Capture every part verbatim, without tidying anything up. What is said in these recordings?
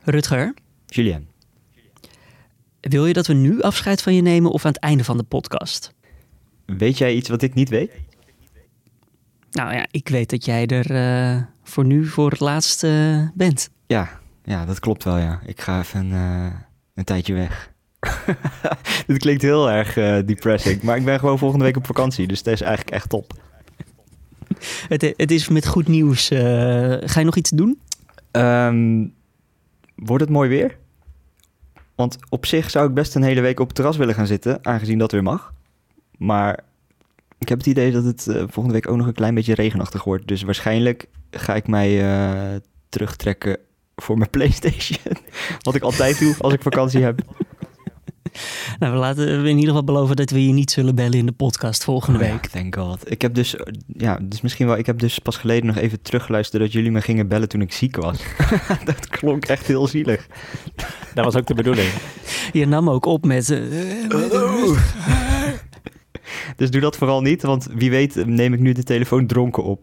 Rutger, Julien. wil je dat we nu afscheid van je nemen of aan het einde van de podcast? Weet jij iets wat ik niet weet? Nou ja, ik weet dat jij er uh, voor nu voor het laatst uh, bent. Ja, ja, dat klopt wel, ja. Ik ga even een, uh, een tijdje weg. Dit klinkt heel erg uh, depressing, maar ik ben gewoon volgende week op vakantie, dus dat is eigenlijk echt top. Het, het is met goed nieuws. Uh, ga je nog iets doen? Um, wordt het mooi weer? Want op zich zou ik best een hele week op het terras willen gaan zitten, aangezien dat weer mag. Maar ik heb het idee dat het uh, volgende week ook nog een klein beetje regenachtig wordt. Dus waarschijnlijk ga ik mij uh, terugtrekken voor mijn PlayStation. Wat ik altijd doe als ik vakantie heb. Nou, we laten we in ieder geval beloven dat we je niet zullen bellen in de podcast volgende oh, week. Ja, thank God. Ik heb dus, ja, dus misschien wel, ik heb dus pas geleden nog even teruggeluisterd dat jullie me gingen bellen toen ik ziek was. Dat klonk echt heel zielig. Dat was ook de bedoeling. Je nam ook op met... Uh, met oh. Dus doe dat vooral niet, want wie weet neem ik nu de telefoon dronken op.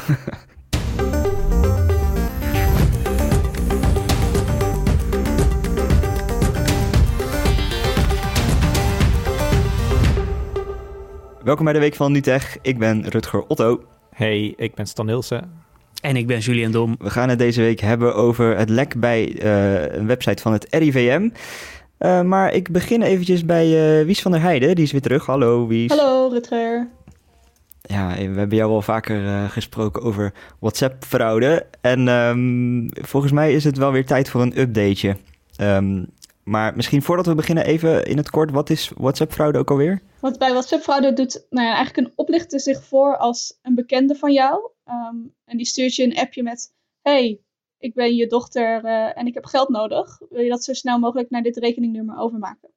Welkom bij de Week van NuTech. Ik ben Rutger Otto. Hey, ik ben Stan Nielsen. En ik ben Julien Dom. We gaan het deze week hebben over het lek bij uh, een website van het R I V M. Uh, maar ik begin eventjes bij uh, Wies van der Heijden. Die is weer terug. Hallo Wies. Hallo Rutger. Ja, we hebben jou al vaker uh, gesproken over WhatsApp-fraude. En um, volgens mij is het wel weer tijd voor een updateje. Um, maar misschien voordat we beginnen even in het kort. Wat is WhatsApp-fraude ook alweer? Want bij WhatsApp-fraude doet nou ja, eigenlijk een oplichter zich voor als een bekende van jou. Um, en die stuurt je een appje met... Hey, ik ben je dochter uh, en ik heb geld nodig. Wil je dat zo snel mogelijk naar dit rekeningnummer overmaken?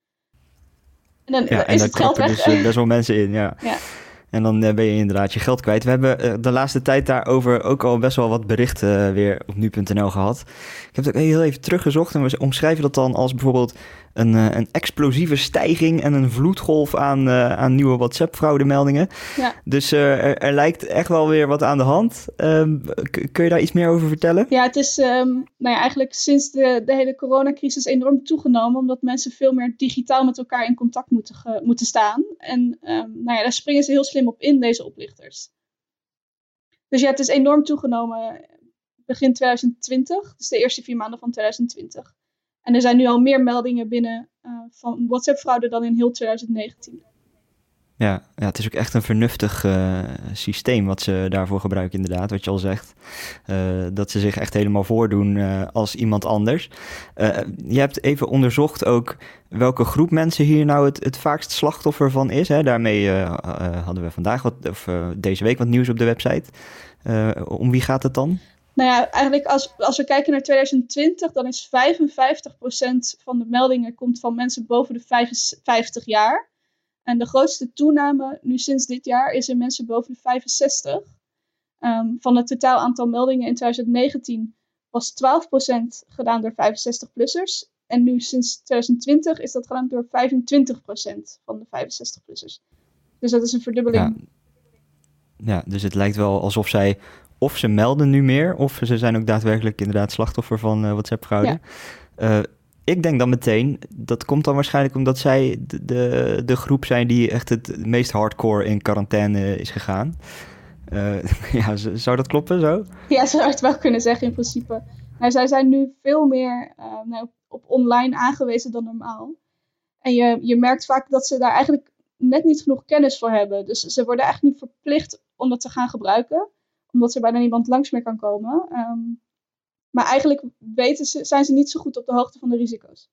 En dan ja, is en het geld weg. Dus uh, best wel mensen in, ja. ja. En dan uh, ben je inderdaad je geld kwijt. We hebben uh, de laatste tijd daarover ook al best wel wat berichten uh, weer op nu punt n l gehad. Ik heb het ook heel even teruggezocht en we omschrijven dat dan als bijvoorbeeld een, uh, een explosieve stijging en een vloedgolf aan, uh, aan nieuwe WhatsApp-fraudemeldingen. Ja. Dus uh, er, er lijkt echt wel weer wat aan de hand. Um, k- kun je daar iets meer over vertellen? Ja, het is um, nou ja, eigenlijk sinds de, de hele coronacrisis enorm toegenomen, omdat mensen veel meer digitaal met elkaar in contact moeten, ge, moeten staan. En um, nou ja, daar springen ze heel slim op in, deze oplichters. Dus ja, het is enorm toegenomen begin twintig twintig, dus de eerste vier maanden van twintig twintig. En er zijn nu al meer meldingen binnen uh, van WhatsApp-fraude dan in heel twintig negentien. Ja, ja, het is ook echt een vernuftig uh, systeem wat ze daarvoor gebruiken inderdaad, wat je al zegt. Uh, dat ze zich echt helemaal voordoen uh, als iemand anders. Uh, je hebt even onderzocht ook welke groep mensen hier nou het, het vaakst slachtoffer van is. Hè? Daarmee uh, uh, hadden we vandaag wat, of uh, deze week wat nieuws op de website. Uh, om wie gaat het dan? Nou ja, eigenlijk als, als we kijken naar twintig twintig, dan is vijfenvijftig procent van de meldingen komt van mensen boven de vijfenvijftig jaar. En de grootste toename nu sinds dit jaar is in mensen boven de vijfenzestig. Um, van het totaal aantal meldingen in twintig negentien was twaalf procent gedaan door vijfenzestig-plussers. En nu sinds twintig twintig is dat gedaan door vijfentwintig procent van de vijfenzestig-plussers. Dus dat is een verdubbeling. Ja. ja, dus het lijkt wel alsof zij... Of ze melden nu meer, of ze zijn ook daadwerkelijk inderdaad slachtoffer van uh, WhatsApp-fraude. Ja. Uh, ik denk dan meteen, dat komt dan waarschijnlijk omdat zij de, de, de groep zijn die echt het meest hardcore in quarantaine is gegaan. Uh, ja, zou dat kloppen zo? Ja, zou het wel kunnen zeggen in principe. Nou, zij zijn nu veel meer uh, nou, op online aangewezen dan normaal. En je, je merkt vaak dat ze daar eigenlijk net niet genoeg kennis voor hebben. Dus ze worden eigenlijk nu verplicht om dat te gaan gebruiken. Omdat er bijna niemand langs meer kan komen. Um, maar eigenlijk weten ze, zijn ze niet zo goed op de hoogte van de risico's.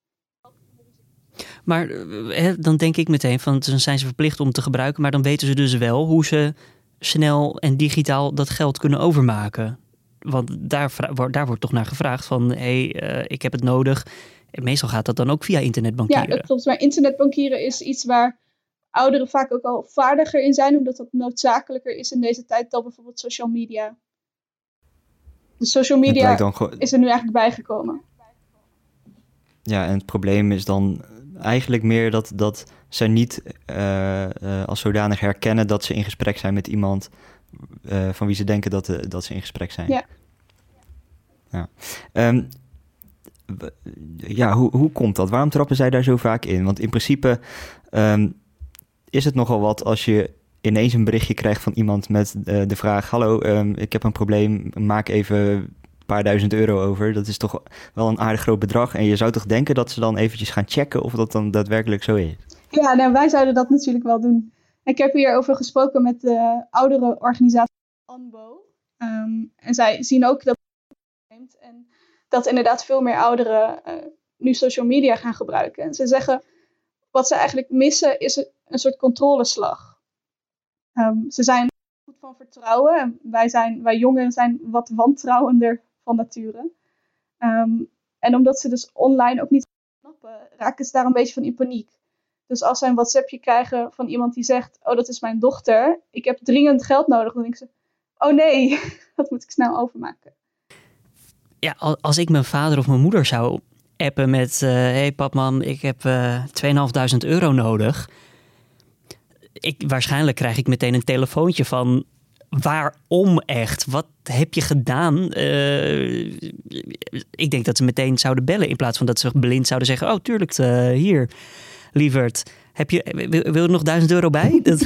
Maar hè, dan denk ik meteen van, dan zijn ze verplicht om te gebruiken. Maar dan weten ze dus wel hoe ze snel en digitaal dat geld kunnen overmaken. Want daar, daar wordt toch naar gevraagd van, hé, hey, uh, ik heb het nodig. En meestal gaat dat dan ook via internetbankieren. Ja, dat klopt. Maar internetbankieren is iets waar ouderen vaak ook al vaardiger in zijn, omdat dat noodzakelijker is in deze tijd dan bijvoorbeeld social media. Dus social media go- is er nu eigenlijk bijgekomen. Ja, en het probleem is dan eigenlijk meer dat, dat zij niet uh, uh, als zodanig herkennen dat ze in gesprek zijn met iemand uh, van wie ze denken dat, uh, dat ze in gesprek zijn. Ja. ja. Um, ja, hoe, hoe komt dat? Waarom trappen zij daar zo vaak in? Want in principe um, is het nogal wat als je ineens een berichtje krijgt van iemand met uh, de vraag... hallo, um, ik heb een probleem, maak even een paar duizend euro over. Dat is toch wel een aardig groot bedrag. En je zou toch denken dat ze dan eventjes gaan checken of dat dan daadwerkelijk zo is? Ja, nou, wij zouden dat natuurlijk wel doen. Ik heb hierover gesproken met de oudere organisatie A N B O. Um, en zij zien ook dat en dat inderdaad veel meer ouderen uh, nu social media gaan gebruiken. En ze zeggen, wat ze eigenlijk missen is een, een soort controleslag. Um, ze zijn goed van vertrouwen. En wij, zijn, wij jongeren zijn wat wantrouwender van nature. Um, en omdat ze dus online ook niet snappen, raken ze daar een beetje van in paniek. Dus als ze een WhatsAppje krijgen van iemand die zegt, oh, dat is mijn dochter, ik heb dringend geld nodig, dan denken ze, oh nee, dat moet ik snel overmaken. Ja, als ik mijn vader of mijn moeder zou appen met... Uh, hey pap, mam, ik heb uh, tweeënhalfduizend euro nodig. Ik, waarschijnlijk krijg ik meteen een telefoontje van... waarom echt? Wat heb je gedaan? Uh, ik denk dat ze meteen zouden bellen... in plaats van dat ze blind zouden zeggen... oh, tuurlijk, uh, hier, lieverd. Heb je, wil, wil er nog duizend euro bij? Dat...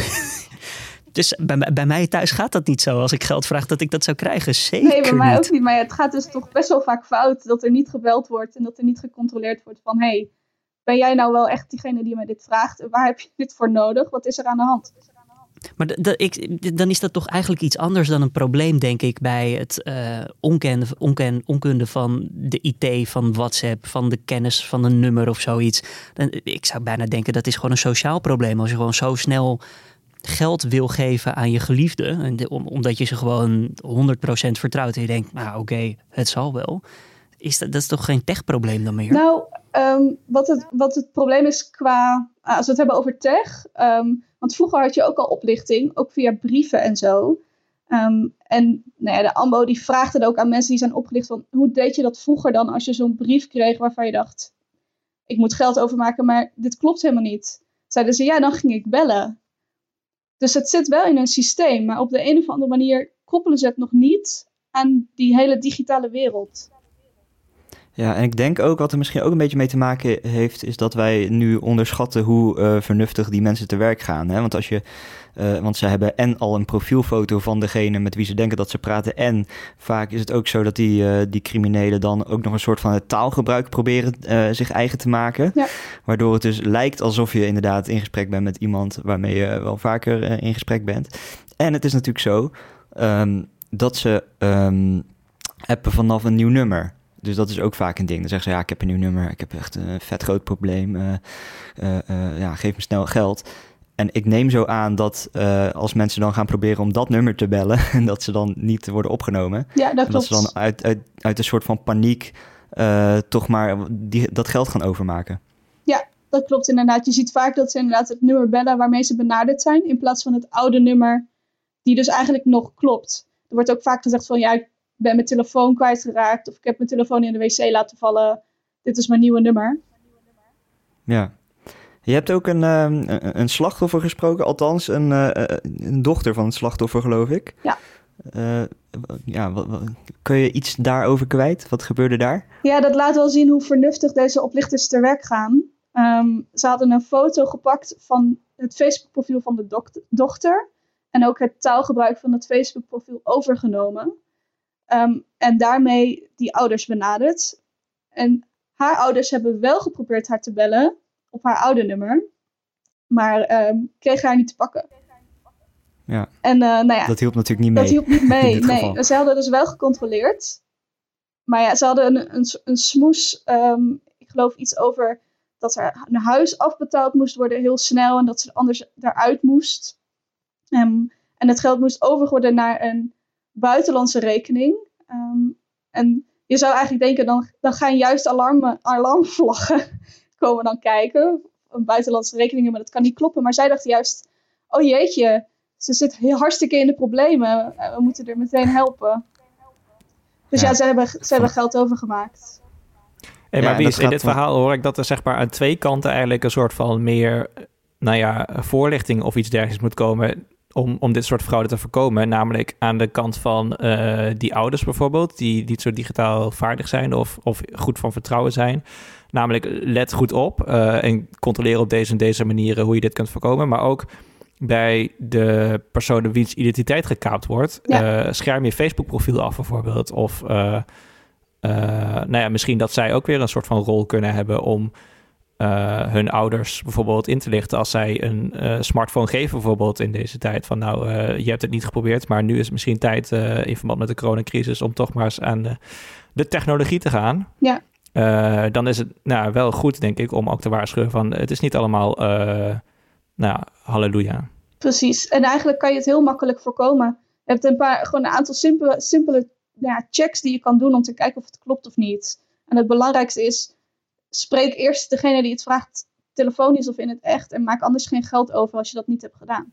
Dus bij, bij mij thuis gaat dat niet zo. Als ik geld vraag dat ik dat zou krijgen. Zeker Nee, bij mij niet. ook niet. Maar het gaat dus toch best wel vaak fout dat er niet gebeld wordt en dat er niet gecontroleerd wordt van... hé, hey, ben jij nou wel echt diegene die mij dit vraagt? Waar heb je dit voor nodig? Wat is er aan de hand? Maar d- d- ik, dan is dat toch eigenlijk iets anders dan een probleem, denk ik, bij het uh, onken, onken, onkunde van de I T, van WhatsApp, van de kennis van een nummer of zoiets. Dan, ik zou bijna denken dat is gewoon een sociaal probleem. Als je gewoon zo snel geld wil geven aan je geliefde, en de, om, omdat je ze gewoon honderd procent vertrouwt en je denkt, nou oké, okay, het zal wel. Is dat, dat is toch geen tech-probleem dan meer? Nou, um, wat, het, wat het probleem is qua, als we het hebben over tech, um, want vroeger had je ook al oplichting, ook via brieven en zo. Um, en nou ja, de A N B O die vraagt het ook aan mensen die zijn opgelicht van, hoe deed je dat vroeger dan als je zo'n brief kreeg waarvan je dacht, ik moet geld overmaken, maar dit klopt helemaal niet. Zeiden ze, ja, dan ging ik bellen. Dus het zit wel in een systeem, maar op de een of andere manier koppelen ze het nog niet aan die hele digitale wereld. Ja, en ik denk ook wat er misschien ook een beetje mee te maken heeft, is dat wij nu onderschatten hoe uh, vernuftig die mensen te werk gaan. Hè? Want als je, uh, want ze hebben en al een profielfoto van degene met wie ze denken dat ze praten. En vaak is het ook zo dat die, uh, die criminelen dan ook nog een soort van het taalgebruik proberen uh, zich eigen te maken. Ja. Waardoor het dus lijkt alsof je inderdaad in gesprek bent met iemand waarmee je wel vaker uh, in gesprek bent. En het is natuurlijk zo um, dat ze um, appen vanaf een nieuw nummer. Dus dat is ook vaak een ding. Dan zeggen ze, ja, ik heb een nieuw nummer. Ik heb echt een vet groot probleem. Uh, uh, uh, ja, geef me snel geld. En ik neem zo aan dat uh, als mensen dan gaan proberen om dat nummer te bellen, en dat ze dan niet worden opgenomen. Ja, dat klopt. En dat ze dan uit, uit, uit een soort van paniek uh, toch maar die, dat geld gaan overmaken. Ja, dat klopt inderdaad. Je ziet vaak dat ze inderdaad het nummer bellen waarmee ze benaderd zijn, in plaats van het oude nummer, die dus eigenlijk nog klopt. Er wordt ook vaak gezegd van, ja, ik ben mijn telefoon kwijtgeraakt, of ik heb mijn telefoon in de wc laten vallen. Dit is mijn nieuwe nummer. Ja. Je hebt ook een, uh, een slachtoffer gesproken, althans een, uh, een dochter van het slachtoffer, geloof ik. Ja. Uh, ja, wat, wat, kun je iets daarover kwijt? Wat gebeurde daar? Ja, dat laat wel zien hoe vernuftig deze oplichters te werk gaan. Um, ze hadden een foto gepakt van het Facebook-profiel van de dochter, dochter en ook het taalgebruik van het Facebook-profiel overgenomen. Um, en daarmee die ouders benaderd. En haar ouders hebben wel geprobeerd haar te bellen op haar oude nummer, maar um, kregen haar niet te pakken. Ja. En, uh, nou ja, dat hielp natuurlijk niet mee. Dat hielp niet mee, nee. Ze hadden dus wel gecontroleerd. Maar ja, ze hadden een, een, een smoes, um, ik geloof iets over dat er een huis afbetaald moest worden heel snel en dat ze anders daaruit moest. Um, en het geld moest overgeworden naar een buitenlandse rekening. Um, en je zou eigenlijk denken, dan, dan gaan juist alarm, alarmvlaggen komen dan kijken. Een buitenlandse rekening, maar dat kan niet kloppen. Maar zij dachten juist, oh jeetje, ze zit heel hartstikke in de problemen. We moeten er meteen helpen. Dus ja, ja ze, hebben, ze hebben geld overgemaakt. Hey, maar ja, wie is, in dit van... verhaal hoor ik dat er zeg maar aan twee kanten eigenlijk een soort van meer, nou ja, voorlichting of iets dergelijks moet komen. om, om dit soort fraude te voorkomen. Namelijk aan de kant van uh, die ouders bijvoorbeeld, die niet zo digitaal vaardig zijn of, of goed van vertrouwen zijn. Namelijk, let goed op uh, en controleer op deze en deze manieren hoe je dit kunt voorkomen. Maar ook bij de personen wiens identiteit gekaapt wordt, ja. uh, scherm je Facebook-profiel af bijvoorbeeld. Of uh, uh, nou ja, misschien dat zij ook weer een soort van rol kunnen hebben om uh, hun ouders bijvoorbeeld in te lichten als zij een uh, smartphone geven bijvoorbeeld in deze tijd. Van nou, uh, je hebt het niet geprobeerd, maar nu is het misschien tijd uh, in verband met de coronacrisis om toch maar eens aan de, de technologie te gaan. Ja. Uh, dan is het nou, wel goed, denk ik, om ook te waarschuwen van het is niet allemaal, uh, nou, halleluja. Precies. En eigenlijk kan je het heel makkelijk voorkomen. Je hebt een paar, gewoon een aantal simpele, simpele nou ja, checks die je kan doen om te kijken of het klopt of niet. En het belangrijkste is, spreek eerst degene die het vraagt telefonisch of in het echt en maak anders geen geld over als je dat niet hebt gedaan.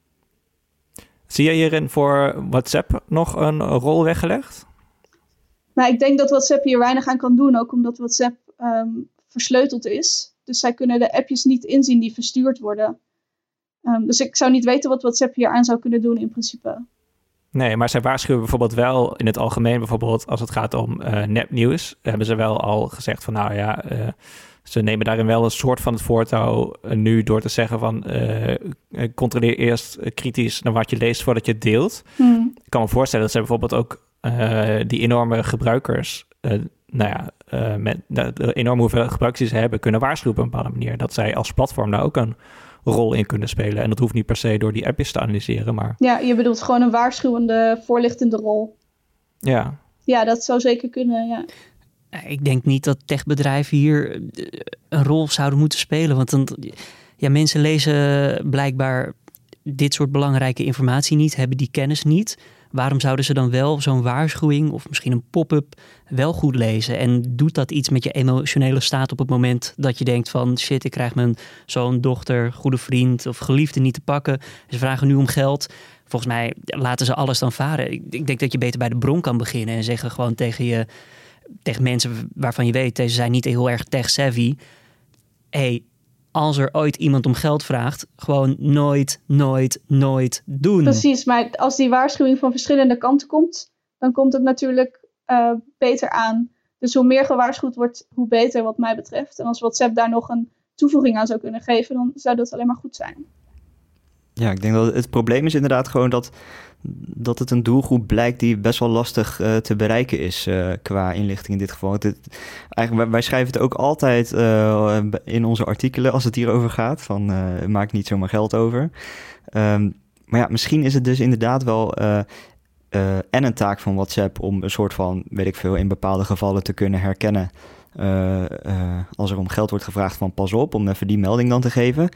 Zie jij hierin voor WhatsApp nog een rol weggelegd? Nou, ik denk dat WhatsApp hier weinig aan kan doen, ook omdat WhatsApp um, versleuteld is. Dus zij kunnen de appjes niet inzien die verstuurd worden. Um, dus ik zou niet weten wat WhatsApp hier aan zou kunnen doen in principe. Nee, maar zij waarschuwen bijvoorbeeld wel in het algemeen, bijvoorbeeld als het gaat om uh, nepnieuws, hebben ze wel al gezegd van nou ja, uh, ze nemen daarin wel een soort van het voortouw uh, nu door te zeggen van uh, controleer eerst uh, kritisch naar wat je leest voordat je het deelt. Hmm. Ik kan me voorstellen dat ze bijvoorbeeld ook uh, die enorme gebruikers, uh, nou ja, uh, met de, de enorme hoeveelheid gebruikers die ze hebben, kunnen waarschuwen op een bepaalde manier. Dat zij als platform daar ook een rol in kunnen spelen. En dat hoeft niet per se door die appjes te analyseren, maar... Ja, je bedoelt gewoon een waarschuwende, voorlichtende rol. Ja. Ja, dat zou zeker kunnen, ja. Ik denk niet dat techbedrijven hier een rol zouden moeten spelen. Want dan, ja, mensen lezen blijkbaar dit soort belangrijke informatie niet, hebben die kennis niet. Waarom zouden ze dan wel zo'n waarschuwing of misschien een pop-up wel goed lezen? En doet dat iets met je emotionele staat op het moment dat je denkt van shit, ik krijg mijn zoon, dochter, goede vriend of geliefde niet te pakken. Ze vragen nu om geld. Volgens mij laten ze alles dan varen. Ik, ik denk dat je beter bij de bron kan beginnen en zeggen gewoon tegen je, tegen mensen waarvan je weet, deze zijn niet heel erg tech-savvy. Hey, als er ooit iemand om geld vraagt, gewoon nooit, nooit, nooit doen. Precies, maar als die waarschuwing van verschillende kanten komt, dan komt het natuurlijk uh, beter aan. Dus hoe meer gewaarschuwd wordt, hoe beter wat mij betreft. En als WhatsApp daar nog een toevoeging aan zou kunnen geven, dan zou dat alleen maar goed zijn. Ja, ik denk dat het probleem is inderdaad gewoon dat, dat het een doelgroep blijkt die best wel lastig uh, te bereiken is uh, qua inlichting in dit geval. Het, het, eigenlijk, wij schrijven het ook altijd uh, in onze artikelen als het hierover gaat, van uh, maak niet zomaar geld over. Um, maar ja, misschien is het dus inderdaad wel uh, uh, en een taak van WhatsApp om een soort van, weet ik veel, in bepaalde gevallen te kunnen herkennen uh, uh, als er om geld wordt gevraagd van pas op, om even die melding dan te geven.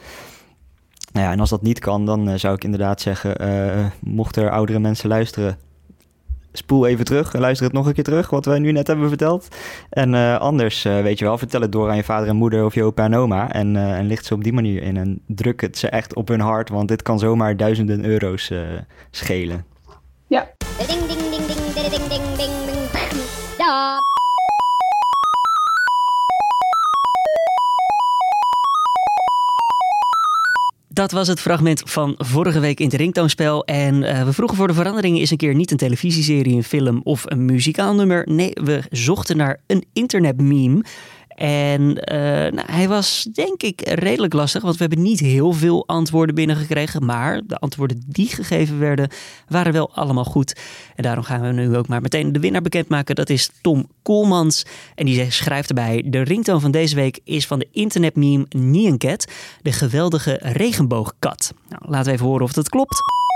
Nou ja, en als dat niet kan, dan uh, zou ik inderdaad zeggen, uh, mochten er oudere mensen luisteren, spoel even terug en luister het nog een keer terug, wat wij nu net hebben verteld. En uh, anders, uh, weet je wel, vertel het door aan je vader en moeder of je opa en oma en, uh, en licht ze op die manier in en druk het ze echt op hun hart, want dit kan zomaar duizenden euro's uh, schelen. Ja. Ding, ding, ding, ding, ding, ding, ding, ding. Ja. Dat was het fragment van vorige week in het Ringtoonspel. En uh, we vroegen voor de verandering eens een keer niet een televisieserie, een film of een muzikaal nummer. Nee, we zochten naar een internetmeme. En uh, nou, hij was denk ik redelijk lastig, want we hebben niet heel veel antwoorden binnengekregen. Maar de antwoorden die gegeven werden, waren wel allemaal goed. En daarom gaan we nu ook maar meteen de winnaar bekendmaken. Dat is Tom Koolmans. En die schrijft erbij, de ringtoon van deze week is van de internetmeme Nyan Cat, de geweldige regenboogkat. Nou, laten we even horen of dat klopt.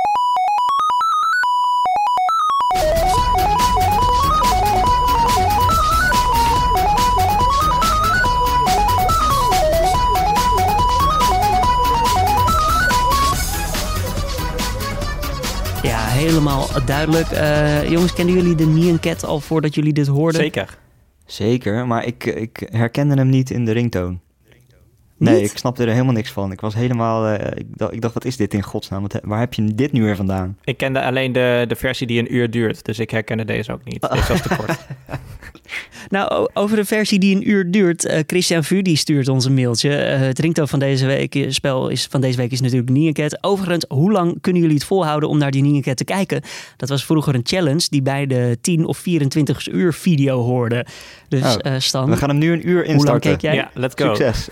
Ja, helemaal duidelijk. Uh, jongens, kenden jullie de Nyan Cat al voordat jullie dit hoorden? Zeker. Zeker, maar ik, ik herkende hem niet in de ringtoon. Nee, niet? Ik snapte er helemaal niks van. Ik was helemaal... Uh, ik, dacht, ik dacht, wat is dit in godsnaam? Wat, waar heb je dit nu weer vandaan? Ik kende alleen de, de versie die een uur duurt, dus ik herkende deze ook niet. Deze was te kort. Nou, o- over de versie die een uur duurt. Uh, Christian Vudi stuurt ons een mailtje. Uh, het ringtoon van deze week, spel is, van deze week is natuurlijk Nyan Cat. Overigens, hoe lang kunnen jullie het volhouden om naar die Nyan Cat te kijken? Dat was vroeger een challenge die bij de tien of vierentwintig uur video hoorde. Dus Oh, uh, Stan, We gaan hem nu een uur hoe lang instarten. keek jij? Ja, let's go. Succes.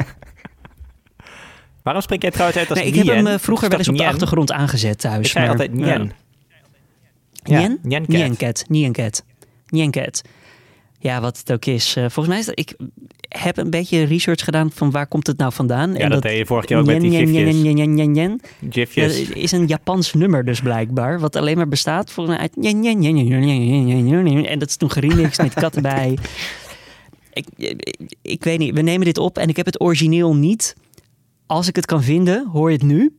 Waarom spreek jij trouwens uit als Nee, ik heb Nyan? hem uh, vroeger wel eens op de Nyan? achtergrond aangezet thuis. Ik zei maar, altijd Nyan. Ja. Ja, Nyan? Nyan Cat. Nyan Cat. Nyan Cat. Nyan Cat. Ja, wat het ook is. Uh, volgens mij is dat, ik heb een beetje research gedaan van waar komt het nou vandaan. Ja, en dat deed je vorige keer ook met die Nyan, Nyan, gifjes. Nyan, Nyan, Nyan, Nyan. Gifjes. Ja, is een Japans nummer dus blijkbaar. Wat alleen maar bestaat volgens mij uit Nyan, Nyan, Nyan, Nyan, Nyan, Nyan, Nyan, Nyan. En dat is toen geremixed met kat erbij. Ik, ik, ik weet niet, we nemen dit op en ik heb het origineel niet. Als ik het kan vinden, hoor je het nu.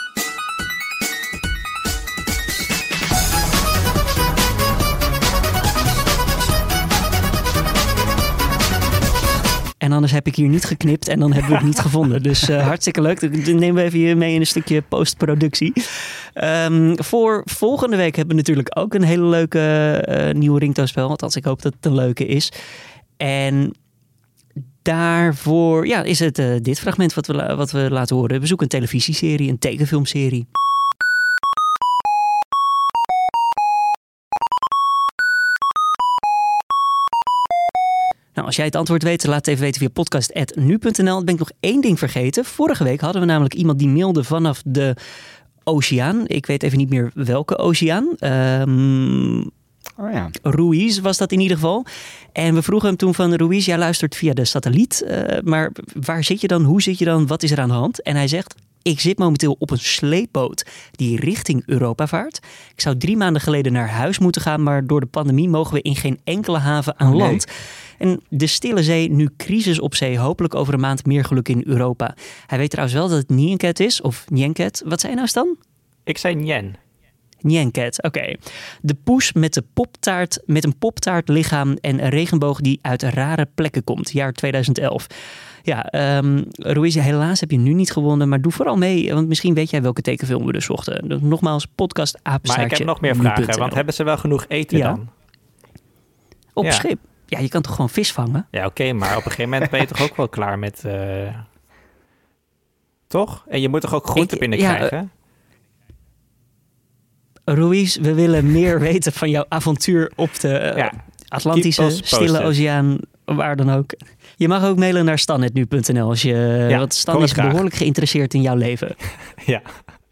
En anders heb ik hier niet geknipt en dan hebben we het niet gevonden. Dus uh, hartstikke leuk. Dan nemen we even hier mee in een stukje postproductie. Um, voor volgende week hebben we natuurlijk ook een hele leuke uh, nieuwe ringtoonspel. Althans, ik hoop dat het een leuke is. En daarvoor ja, is het uh, dit fragment wat we, wat we laten horen. We zoeken een televisieserie, een tekenfilmserie. Nou, als jij het antwoord weet, laat het even weten via podcast punt nu punt n l. Dan ben ik nog één ding vergeten. Vorige week hadden we namelijk iemand die mailde vanaf de oceaan. Ik weet even niet meer welke oceaan. Um, Oh ja. Ruiz was dat in ieder geval. En we vroegen hem toen van Ruiz, jij luistert via de satelliet. Uh, maar waar zit je dan? Hoe zit je dan? Wat is er aan de hand? En hij zegt, ik zit momenteel op een sleepboot die richting Europa vaart. Ik zou drie maanden geleden naar huis moeten gaan, maar door de pandemie mogen we in geen enkele haven aan Oh, nee. land. En de Stille Zee, nu crisis op zee, hopelijk over een maand meer geluk in Europa. Hij weet trouwens wel dat het Nyan Cat is, of Nyan Cat. Wat zei je nou, Stan? Ik zei Nyan. Nyan Cat, oké. Okay. De poes met, de poptaart, met een poptaartlichaam en een regenboog die uit rare plekken komt. Jaar tweeduizend elf. Ja, um, Ruiz, helaas heb je nu niet gewonnen, maar doe vooral mee, want misschien weet jij welke tekenfilm we dus zochten. Dus nogmaals, podcast apenstaartje. Maar ik heb nog meer vragen, want hebben ze wel genoeg eten ja. dan? Op Ja. schip? Ja, je kan toch gewoon vis vangen? Ja, oké, okay, maar op een gegeven moment ben je toch ook wel klaar met... Uh... Toch? En je moet toch ook groenten Ik- binnenkrijgen? ja, Ruiz, we willen meer weten van jouw avontuur op de uh, Ja, Atlantische, keep us Stille posted. Oceaan, waar dan ook. Je mag ook mailen naar stan punt nu punt n l als je, Ja, want Stan hoor is het graag. behoorlijk geïnteresseerd in jouw leven. Ja.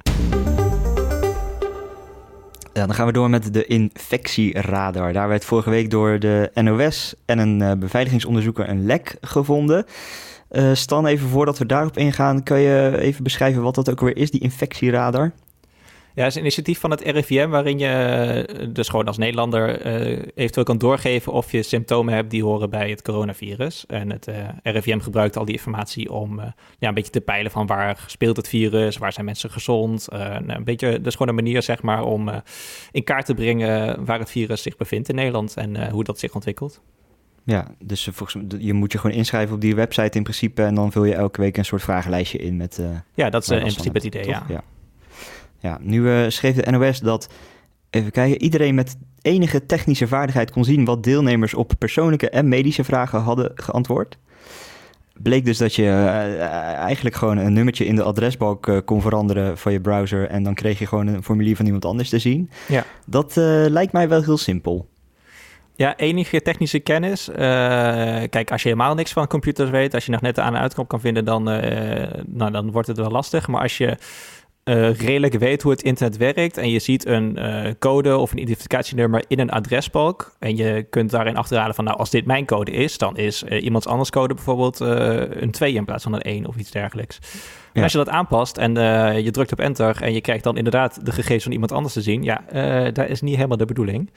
Ja, dan gaan we door met de infectieradar. Daar werd vorige week door de N O S en een uh, beveiligingsonderzoeker een lek gevonden. Uh, Stan, even voordat we daarop ingaan, kan je even beschrijven wat dat ook weer is, die infectieradar? Ja, het is een initiatief van het R I V M waarin je dus gewoon als Nederlander uh, eventueel kan doorgeven of je symptomen hebt die horen bij het coronavirus. En het uh, R I V M gebruikt al die informatie om uh, ja, een beetje te peilen van waar speelt het virus, waar zijn mensen gezond. Uh, nou, een beetje, dus gewoon een manier zeg maar om uh, in kaart te brengen waar het virus zich bevindt in Nederland en uh, hoe dat zich ontwikkelt. Ja, dus uh, volgens mij, je moet je gewoon inschrijven op die website in principe en dan vul je elke week een soort vragenlijstje in met... Uh, Ja, dat is uh, in waar last principe van het idee, hebt, ja. toch? Ja. Ja, nu uh, schreef de N O S dat, even kijken, iedereen met enige technische vaardigheid kon zien wat deelnemers op persoonlijke en medische vragen hadden geantwoord. Bleek dus dat je uh, eigenlijk gewoon een nummertje in de adresbalk uh, kon veranderen van je browser en dan kreeg je gewoon een formulier van iemand anders te zien. Ja. Dat uh, lijkt mij wel heel simpel. Ja, enige technische kennis. Uh, kijk, als je helemaal niks van computers weet, als je nog net de aan- en uitknop kan vinden, dan, uh, nou, dan wordt het wel lastig. Maar als je uh, redelijk weet hoe het internet werkt en je ziet een uh, code of een identificatienummer in een adresbalk en je kunt daarin achterhalen van, nou, als dit mijn code is, dan is uh, iemands anders code bijvoorbeeld uh, een twee in plaats van een één of iets dergelijks. Ja. En als je dat aanpast en uh, je drukt op enter en je krijgt dan inderdaad de gegevens van iemand anders te zien, ja, uh, dat is niet helemaal de bedoeling.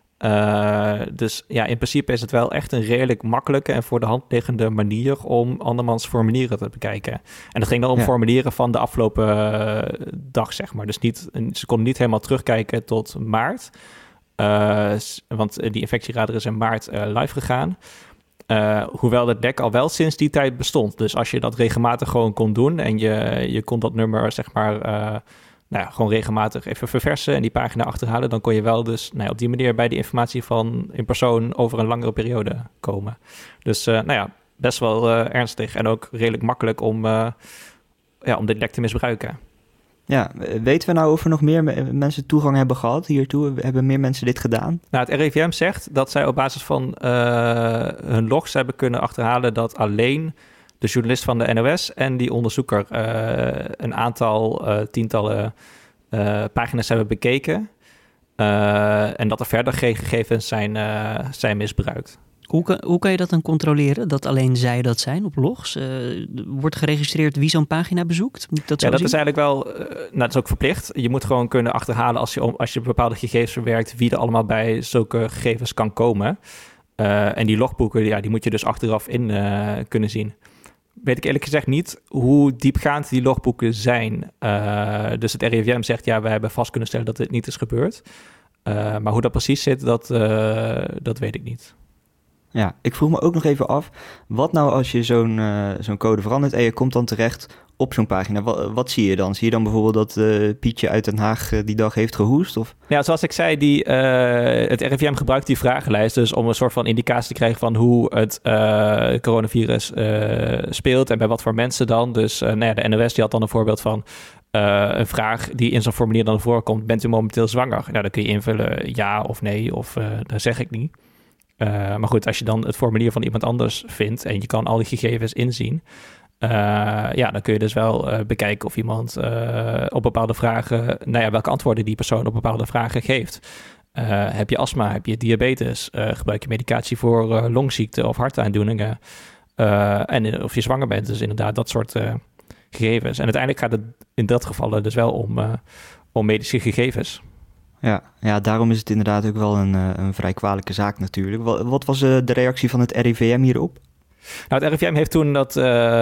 Uh, dus ja, in principe is het wel echt een redelijk makkelijke en voor de hand liggende manier om andermans formulieren te bekijken. En dat ging dan om Ja. formulieren van de afgelopen uh, dag, zeg maar. Dus niet, ze konden niet helemaal terugkijken tot maart. Uh, want die infectieradar is in maart uh, live gegaan. Uh, hoewel het lek al wel sinds die tijd bestond. Dus als je dat regelmatig gewoon kon doen en je, je kon dat nummer, zeg maar, uh, nou ja, gewoon regelmatig even verversen en die pagina achterhalen. Dan kon je wel dus nou ja, op die manier bij die informatie van in persoon over een langere periode komen. Dus uh, nou ja, best wel uh, ernstig en ook redelijk makkelijk om, uh, ja, om dit lek te misbruiken. Ja, weten we nou of er nog meer mensen toegang hebben gehad hiertoe? Hebben meer mensen dit gedaan? Nou, het R I V M zegt dat zij op basis van uh, hun logs hebben kunnen achterhalen dat alleen de journalist van de N O S en die onderzoeker uh, een aantal uh, tientallen uh, pagina's hebben bekeken. Uh, en dat er verder geen gegevens zijn, uh, zijn misbruikt. Hoe kan, hoe kan je dat dan controleren, dat alleen zij dat zijn op logs? Uh, wordt geregistreerd wie zo'n pagina bezoekt? Moet ik dat zo ja, dat zien? is eigenlijk wel, uh, nou, dat is ook verplicht. Je moet gewoon kunnen achterhalen als je, als je bepaalde gegevens verwerkt, wie er allemaal bij zulke gegevens kan komen. Uh, en die logboeken, ja, die moet je dus achteraf in uh, kunnen zien. Weet ik eerlijk gezegd niet hoe diepgaand die logboeken zijn. Uh, dus het R I V M zegt, ja, we hebben vast kunnen stellen dat dit niet is gebeurd. Uh, maar hoe dat precies zit, dat, uh, dat weet ik niet. Ja, ik vroeg me ook nog even af, wat nou als je zo'n, uh, zo'n code verandert en je komt dan terecht op zo'n pagina? Wat, wat zie je dan? Zie je dan bijvoorbeeld dat uh, Pietje uit Den Haag uh, die dag heeft gehoest? Of? Ja, zoals ik zei, die, uh, het R I V M gebruikt die vragenlijst dus om een soort van indicatie te krijgen van hoe het uh, coronavirus uh, speelt en bij wat voor mensen dan. Dus uh, nou ja, de N O S die had dan een voorbeeld van uh, een vraag die in zo'n formulier dan voorkomt. Bent u momenteel zwanger? Nou, dan kun je invullen ja of nee of uh, dat zeg ik niet. Uh, maar goed, als je dan het formulier van iemand anders vindt en je kan al die gegevens inzien, uh, ja, dan kun je dus wel uh, bekijken of iemand uh, op bepaalde vragen, nou ja, welke antwoorden die persoon op bepaalde vragen geeft. Uh, heb je astma, heb je diabetes, uh, gebruik je medicatie voor uh, longziekte of hartaandoeningen, uh, en of je zwanger bent, dus inderdaad dat soort uh, gegevens. En uiteindelijk gaat het in dat geval dus wel om, uh, om medische gegevens. Ja, ja, daarom is het inderdaad ook wel een, uh, een vrij kwalijke zaak natuurlijk. Wat, wat was uh, de reactie van het R I V M hierop? Nou, het R I V M heeft toen dat, uh,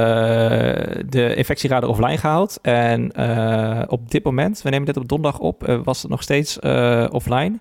de infectieradar offline gehaald. En uh, op dit moment, we nemen dit op donderdag op, uh, was het nog steeds uh, offline.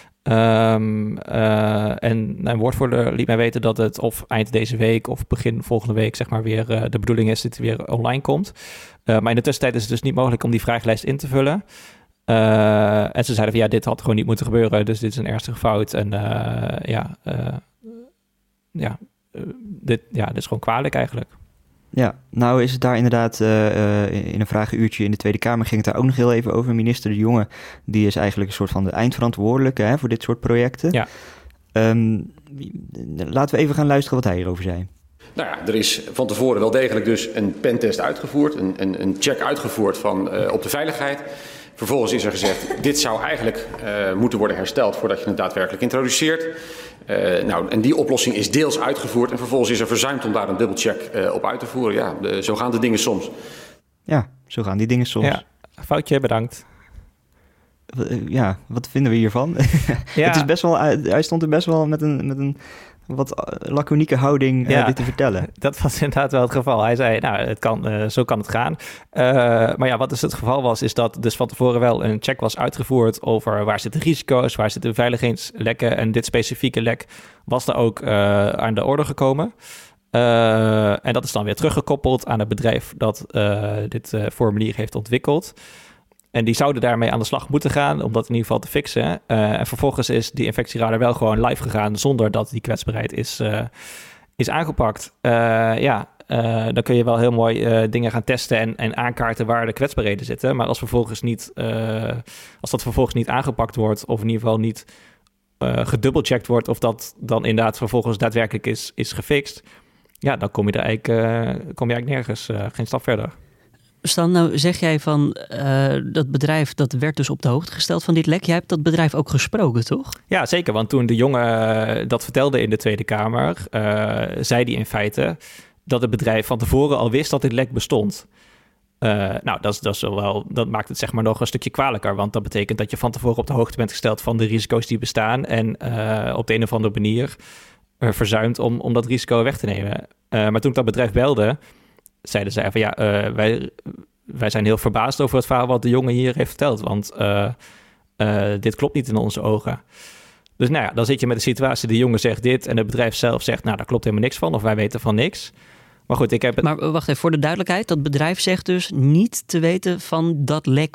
Um, uh, en mijn woordvoerder liet mij weten dat het of eind deze week of begin volgende week zeg maar weer uh, de bedoeling is dat het weer online komt. Uh, maar in de tussentijd is het dus niet mogelijk om die vragenlijst in te vullen. Uh, en ze zeiden van ja, dit had gewoon niet moeten gebeuren, dus dit is een ernstige fout. En uh, ja, uh, ja, uh, dit, ja, dit is gewoon kwalijk eigenlijk. Ja, nou is het daar inderdaad uh, uh, in een vragenuurtje in de Tweede Kamer ging het daar ook nog heel even over. Minister De Jonge, die is eigenlijk een soort van de eindverantwoordelijke hè, voor dit soort projecten. Ja. Um, laten we even gaan luisteren wat hij hierover zei. Nou ja, er is van tevoren wel degelijk dus een pentest uitgevoerd, een, een, een check uitgevoerd van, uh, op de veiligheid. Vervolgens is er gezegd, dit zou eigenlijk uh, moeten worden hersteld voordat je het daadwerkelijk introduceert. Uh, nou, en die oplossing is deels uitgevoerd en vervolgens is er verzuimd om daar een dubbelcheck uh, op uit te voeren. Ja, de, zo gaan de dingen soms. Ja, zo gaan die dingen soms. Ja, foutje, bedankt. Ja, wat vinden we hiervan? Ja. Het is best wel, hij stond er best wel met een, met een wat laconieke houding ja, uh, dit te vertellen. Dat was inderdaad wel het geval. Hij zei, nou, het kan, uh, zo kan het gaan. Uh, maar ja, wat dus het geval was, is dat dus van tevoren wel een check was uitgevoerd over waar zitten risico's, waar zitten veiligheidslekken. En dit specifieke lek was er ook uh, aan de orde gekomen. Uh, en dat is dan weer teruggekoppeld aan het bedrijf dat uh, dit uh, formulier heeft ontwikkeld. En die zouden daarmee aan de slag moeten gaan om dat in ieder geval te fixen. Uh, en vervolgens is die infectieradar wel gewoon live gegaan zonder dat die kwetsbaarheid is, uh, is aangepakt. Uh, ja, uh, dan kun je wel heel mooi uh, dingen gaan testen en, en aankaarten waar de kwetsbaarheden zitten. Maar als, vervolgens niet, uh, als dat vervolgens niet aangepakt wordt of in ieder geval niet uh, gedubbelcheckt wordt of dat dan inderdaad vervolgens daadwerkelijk is, is gefixt, ja, dan kom je er eigenlijk, uh, kom je eigenlijk nergens, uh, geen stap verder. Stan, nou zeg jij van uh, dat bedrijf dat werd dus op de hoogte gesteld van dit lek. Jij hebt dat bedrijf ook gesproken, toch? Ja, zeker. Want toen de jongen uh, dat vertelde in de Tweede Kamer, uh, zei hij in feite dat het bedrijf van tevoren al wist dat dit lek bestond. Uh, nou, dat, is, dat, is wel, dat maakt het zeg maar nog een stukje kwalijker. Want dat betekent dat je van tevoren op de hoogte bent gesteld van de risico's die bestaan. En uh, op de een of andere manier uh, verzuimt om, om dat risico weg te nemen. Uh, maar toen ik dat bedrijf belde, zeiden zij van ja, uh, wij, wij zijn heel verbaasd over het verhaal wat de jongen hier heeft verteld. Want uh, uh, dit klopt niet in onze ogen. Dus nou ja, dan zit je met de situatie, de jongen zegt dit en het bedrijf zelf zegt, nou daar klopt helemaal niks van of wij weten van niks. Maar goed, ik heb het... Maar wacht even, voor de duidelijkheid, dat bedrijf zegt dus niet te weten van dat lek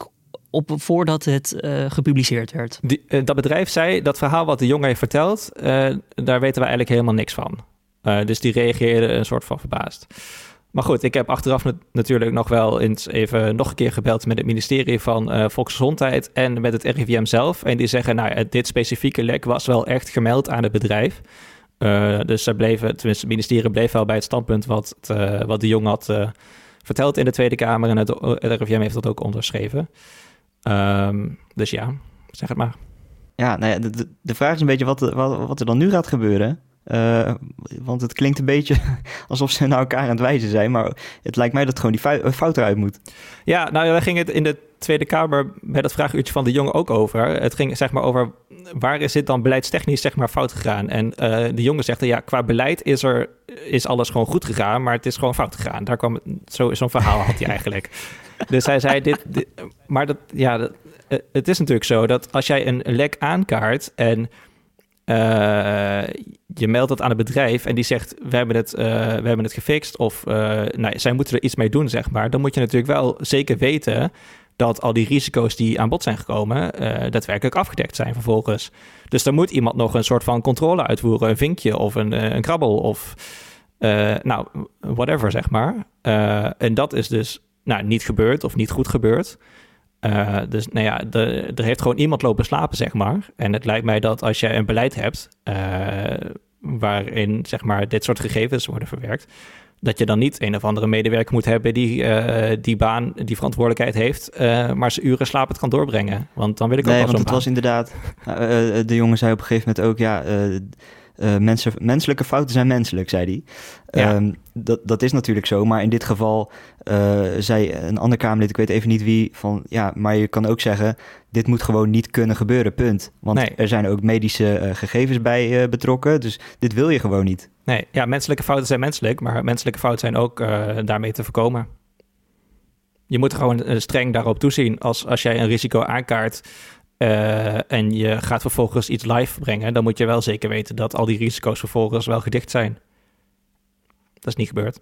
op, voordat het uh, gepubliceerd werd. Die, uh, dat bedrijf zei, dat verhaal wat de jongen heeft verteld, uh, daar weten we eigenlijk helemaal niks van. Uh, dus die reageerde een soort van verbaasd. Maar goed, ik heb achteraf nat- natuurlijk nog wel eens even nog een keer gebeld met het ministerie van uh, Volksgezondheid en met het R I V M zelf. En die zeggen, nou, dit specifieke lek was wel echt gemeld aan het bedrijf. Uh, dus zij bleven, tenminste het ministerie bleef wel bij het standpunt wat, het, uh, wat de jongen had uh, verteld in de Tweede Kamer. En het, het R I V M heeft dat ook onderschreven. Um, dus ja, zeg het maar. Ja, nou ja, de, de, de vraag is een beetje wat, wat, wat er dan nu gaat gebeuren. Uh, want het klinkt een beetje alsof ze naar elkaar aan het wijzen zijn. Maar het lijkt mij dat gewoon die fout eruit moet. Ja, nou, daar ging het in de Tweede Kamer bij dat vraaguurtje van de jongen ook over. Het ging zeg maar over waar is dit dan beleidstechnisch zeg maar fout gegaan. En uh, de jongen zegt, ja, qua beleid is er is alles gewoon goed gegaan, maar het is gewoon fout gegaan. Daar kwam zo, zo'n verhaal had hij eigenlijk. Dus hij zei dit, dit maar dat, ja, dat, het is natuurlijk zo dat als jij een lek aankaart en Uh, je meldt het aan het bedrijf en die zegt, we hebben het, uh, we hebben het gefixt of uh, nou, zij moeten er iets mee doen, zeg maar. Dan moet je natuurlijk wel zeker weten dat al die risico's die aan bod zijn gekomen, uh, daadwerkelijk afgedekt zijn vervolgens. Dus dan moet iemand nog een soort van controle uitvoeren, een vinkje of een, uh, een krabbel of uh, nou, whatever, zeg maar. Uh, en dat is dus nou, niet gebeurd of niet goed gebeurd. Uh, dus nou ja, de, er heeft gewoon iemand lopen slapen, zeg maar. En het lijkt mij dat als je een beleid hebt uh, waarin zeg maar dit soort gegevens worden verwerkt, dat je dan niet een of andere medewerker moet hebben die uh, die baan, die verantwoordelijkheid heeft, uh, maar zijn uren slapend kan doorbrengen. Want dan wil ik ook nee, wel zo'n want het was inderdaad, uh, uh, de jongen zei op een gegeven moment ook, ja, uh, uh, mensen, menselijke fouten zijn menselijk, zei hij. Ja. Um, dat, dat is natuurlijk zo, maar in dit geval uh, zei een ander Kamerlid, ik weet even niet wie, van ja, maar je kan ook zeggen, dit moet gewoon niet kunnen gebeuren, punt. Want nee. er zijn ook medische uh, gegevens bij uh, betrokken, dus dit wil je gewoon niet. Nee, ja, menselijke fouten zijn menselijk, maar menselijke fouten zijn ook uh, daarmee te voorkomen. Je moet gewoon uh, streng daarop toezien. Als, als jij een risico aankaart uh, en je gaat vervolgens iets live brengen, dan moet je wel zeker weten dat al die risico's vervolgens wel gedicht zijn. Dat is niet gebeurd.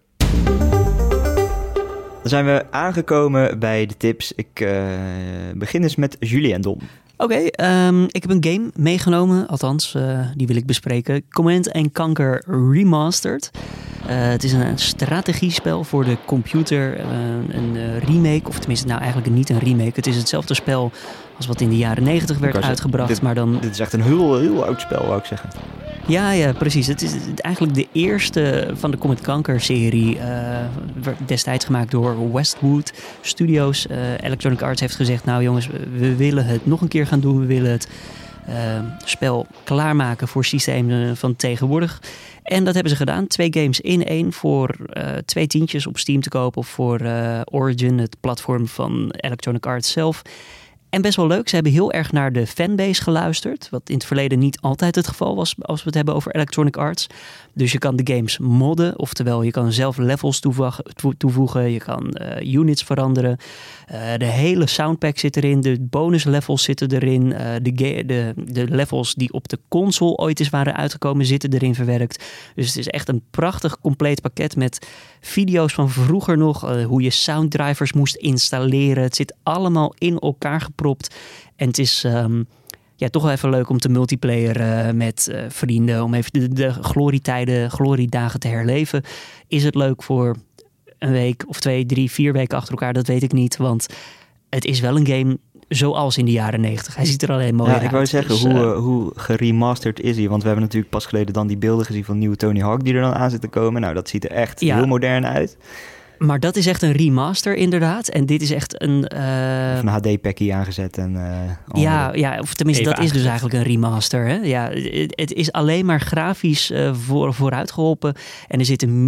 Dan zijn we aangekomen bij de tips. Ik uh, begin eens met Julie en Don. Oké, okay, um, ik heb een game meegenomen, althans, uh, die wil ik bespreken. Command and Conquer Remastered. Uh, het is een strategiespel voor de computer, uh, een uh, remake, of tenminste nou eigenlijk niet een remake. Het is hetzelfde spel als wat in de jaren negentig werd uitgebracht, dit, maar dan... Dit is echt een heel, heel oud spel, wou ik zeggen. Ja, ja, precies. Het is eigenlijk de eerste van de Command Conquer serie. Uh, destijds gemaakt door Westwood Studios. Uh, Electronic Arts heeft gezegd, nou jongens, we willen het nog een keer gaan doen. We willen het uh, spel klaarmaken voor systemen van tegenwoordig. En dat hebben ze gedaan. Twee games in één voor uh, twee tientjes op Steam te kopen. Of voor uh, Origin, het platform van Electronic Arts zelf. En best wel leuk, ze hebben heel erg naar de fanbase geluisterd. Wat in het verleden niet altijd het geval was als we het hebben over Electronic Arts. Dus je kan de games modden, oftewel je kan zelf levels toevoegen. Je kan uh, units veranderen. Uh, de hele soundpack zit erin, de bonus levels zitten erin. Uh, de, ga- de, de levels die op de console ooit eens waren uitgekomen zitten erin verwerkt. Dus het is echt een prachtig compleet pakket met video's van vroeger nog. Uh, hoe je sounddrivers moest installeren. Het zit allemaal in elkaar gepropt. En het is um, ja, toch wel even leuk om te multiplayer uh, met uh, vrienden. Om even de, de glorietijden, gloriedagen te herleven. Is het leuk voor een week of twee, drie, vier weken achter elkaar? Dat weet ik niet. Want het is wel een game zoals in de jaren negentig. Hij ziet er alleen mooi ja, uit. Ik wou zeggen, dus, hoe, uh, uh, hoe geremasterd is hij? Want we hebben natuurlijk pas geleden dan die beelden gezien van nieuwe Tony Hawk die er dan aan zit te komen. Nou, dat ziet er echt ja. heel modern uit. Maar dat is echt een remaster inderdaad. En dit is echt een... Uh... Of een H D-packie aangezet. En, uh, ja, ja, of tenminste Even dat is dus aangezet. eigenlijk een remaster. Hè? Ja, het, het is alleen maar grafisch uh, voor, vooruit geholpen. En er zitten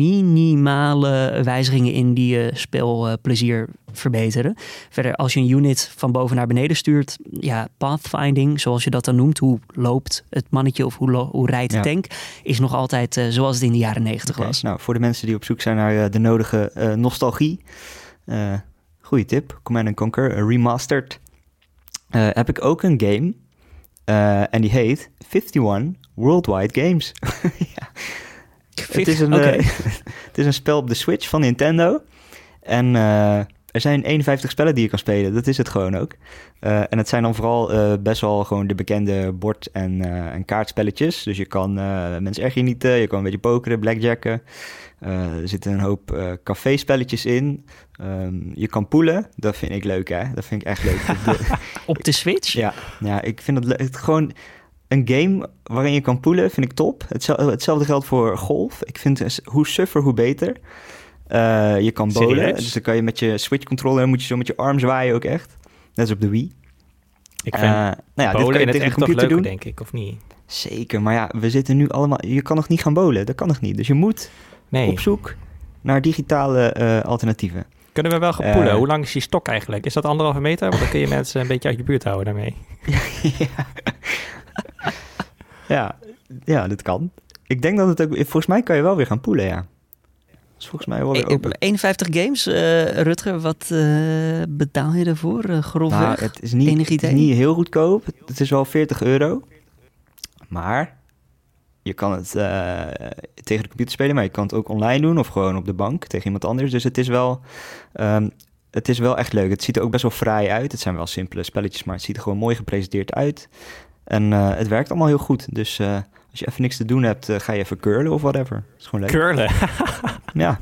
minimale wijzigingen in die je uh, spelplezier uh, verbeteren. Verder, als je een unit van boven naar beneden stuurt, ja, pathfinding, zoals je dat dan noemt, hoe loopt het mannetje of hoe, lo- hoe rijdt de Ja. tank, is nog altijd uh, zoals het in de jaren negentig Okay, was. nou, voor de mensen die op zoek zijn naar uh, de nodige uh, nostalgie. Uh, goeie tip. Command and Conquer uh, Remastered. Uh, heb ik ook een game. Uh, en die heet eenenvijftig Worldwide Games. ja. Het is, een, okay. uh, het is een spel op de Switch van Nintendo. En uh, er zijn eenenvijftig spellen die je kan spelen. Dat is het gewoon ook. Uh, en het zijn dan vooral uh, best wel gewoon de bekende bord- en, uh, en kaartspelletjes. Dus je kan uh, mensen erg genieten, je kan een beetje pokeren, blackjacken. Uh, er zitten een hoop uh, café-spelletjes in. Um, je kan poelen, dat vind ik leuk, hè. Dat vind ik echt leuk. Op de Switch? Ja, ja ik vind het, le- het gewoon... Een game waarin je kan poelen vind ik top. Hetzelfde, hetzelfde geldt voor golf. Ik vind hoe suffer, hoe beter. Uh, je kan bowlen, Serieus? dus dan kan je met je Switch controller... moet je zo met je arm zwaaien ook echt. Net als op de Wii. Ik vind uh, nou ja, dit bowlen kan je in het tegen echt de toch computer leuker, doen. denk ik, of niet? Zeker, maar ja, we zitten nu allemaal... Je kan nog niet gaan bowlen, dat kan nog niet. Dus je moet Nee. op zoek naar digitale uh, alternatieven. Kunnen we wel gaan poelen? Uh, Hoe lang is die stok eigenlijk? Is dat anderhalve meter? Want dan kun je mensen een beetje uit je buurt houden daarmee. ja. ja, ja, dat kan. Ik denk dat het ook... Volgens mij kan je wel weer gaan poelen, ja. Dat is volgens mij wel weer open. eenenvijftig games, uh, Rutger, wat uh, betaal je daarvoor? Uh, grofweg? Nou, het is niet, Enig het is idee? niet heel goedkoop. Het is wel veertig euro. Maar je kan het uh, tegen de computer spelen, maar je kan het ook online doen of gewoon op de bank tegen iemand anders. Dus het is wel, um, het is wel echt leuk. Het ziet er ook best wel fraai uit. Het zijn wel simpele spelletjes, maar het ziet er gewoon mooi gepresenteerd uit. En uh, het werkt allemaal heel goed. Dus uh, als je even niks te doen hebt, uh, ga je even curlen of whatever. Dat is gewoon leuk. Curlen? Ja.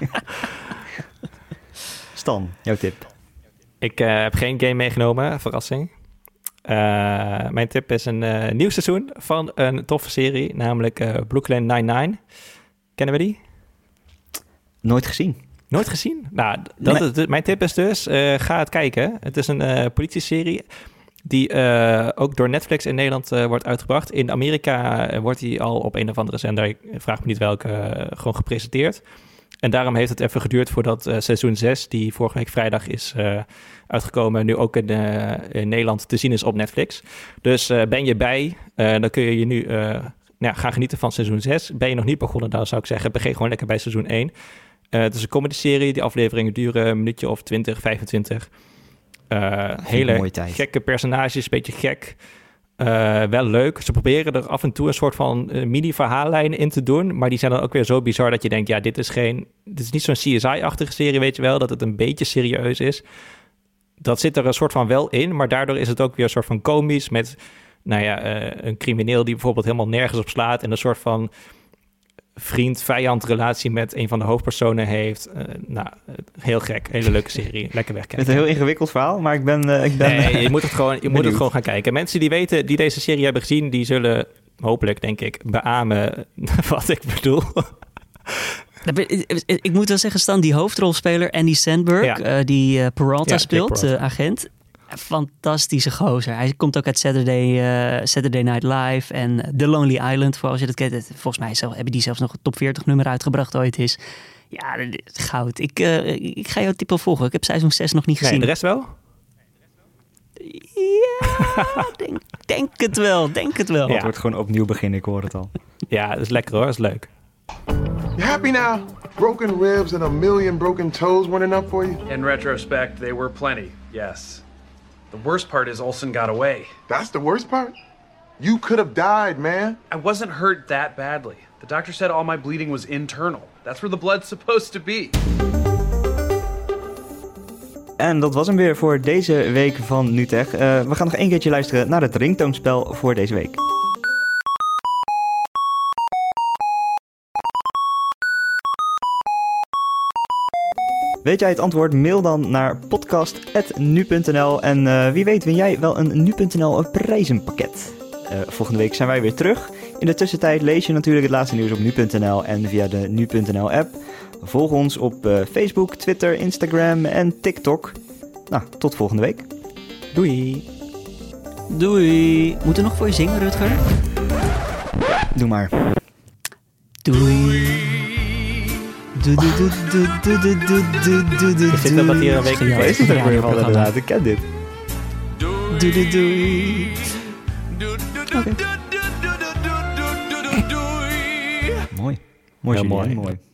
Stan, jouw tip. Ik uh, heb geen game meegenomen, verrassing. Uh, mijn tip is een uh, nieuw seizoen van een toffe serie, namelijk uh, Brooklyn Nine-Nine. Kennen we die? Nooit gezien. Nooit gezien? Nou, dat Nee. is, mijn tip is dus, uh, ga het kijken. Het is een uh, politieserie die uh, ook door Netflix in Nederland uh, wordt uitgebracht. In Amerika uh, wordt die al op een of andere zender, ik vraag me niet welke, uh, gewoon gepresenteerd. En daarom heeft het even geduurd voordat uh, seizoen zes, die vorige week vrijdag is uh, uitgekomen, nu ook in, uh, in Nederland te zien is op Netflix. Dus uh, ben je bij, uh, dan kun je je nu uh, nou ja, gaan genieten van seizoen zes. Ben je nog niet begonnen, dan zou ik zeggen, begin gewoon lekker bij seizoen één. Uh, het is een comedy-serie, die afleveringen duren een minuutje of twintig, vijfentwintig. Uh, hele gekke personages, een beetje gek. Uh, wel leuk. Ze proberen er af en toe een soort van uh, mini-verhaallijn in te doen, maar die zijn dan ook weer zo bizar dat je denkt, ja, dit is geen, dit is niet zo'n C S I-achtige serie, weet je wel, dat het een beetje serieus is. Dat zit er een soort van wel in, maar daardoor is het ook weer een soort van komisch met, nou ja, uh, een crimineel die bijvoorbeeld helemaal nergens op slaat en een soort van vriend-vijand relatie met een van de hoofdpersonen heeft. Uh, nou, heel gek. Hele leuke serie. Lekker wegkijken. Het is een heel ingewikkeld verhaal, maar ik ben... Uh, ik ben nee, je moet het gewoon, je moet het gewoon gaan kijken. Mensen die weten, die deze serie hebben gezien, die zullen hopelijk, denk ik, beamen wat ik bedoel. Ik moet wel zeggen, Stan, die hoofdrolspeler Andy Samberg, ja. uh, die uh, Peralta ja, speelt, de uh, agent. Fantastische gozer. Hij komt ook uit Saturday, uh, Saturday Night Live en The Lonely Island, voor als je dat kent. Volgens mij zelf, hebben die zelfs nog een top veertig nummer uitgebracht ooit is. Ja, goud. Ik, uh, ik ga jouw tip wel volgen. Ik heb seizoen zes nog niet gezien. Nee, de rest wel? Ja, denk, denk het wel. Denk het wel. Ja. Het wordt gewoon opnieuw beginnen, ik hoor het al. Ja, dat is lekker hoor. Dat is leuk. You happy now? Broken ribs and a million broken toes weren't enough for you? In retrospect, they were plenty, yes. The worst part is Olsen got away. That's the worst part? You could have died, man. I wasn't hurt that badly. The doctor said all my bleeding was internal. That's where the blood's supposed to be. En dat was hem weer voor deze week van NuTech. Uh, we gaan nog één keertje luisteren naar het ringtoonspel voor deze week. Weet jij het antwoord? Mail dan naar podcast punt nu punt n l en uh, wie weet win jij wel een nu punt n l prijzenpakket. Uh, volgende week zijn wij weer terug. In de tussentijd lees je natuurlijk het laatste nieuws op nu punt n l en via de nu punt n l app. Volg ons op uh, Facebook, Twitter, Instagram en TikTok. Nou, tot volgende week. Doei. Doei. Moet er nog voor je zingen, Rutger? Doe maar. Doei. Doei, doei, doei, doei, doei, doei, doei, doei, doei. Ik vind dat dat hier een week Waar is dit ook weer van inderdaad? Ik ken dit. Doei, doei, doei. Okay. Mooi. Mooi, Heel Julien, mooi. mooi.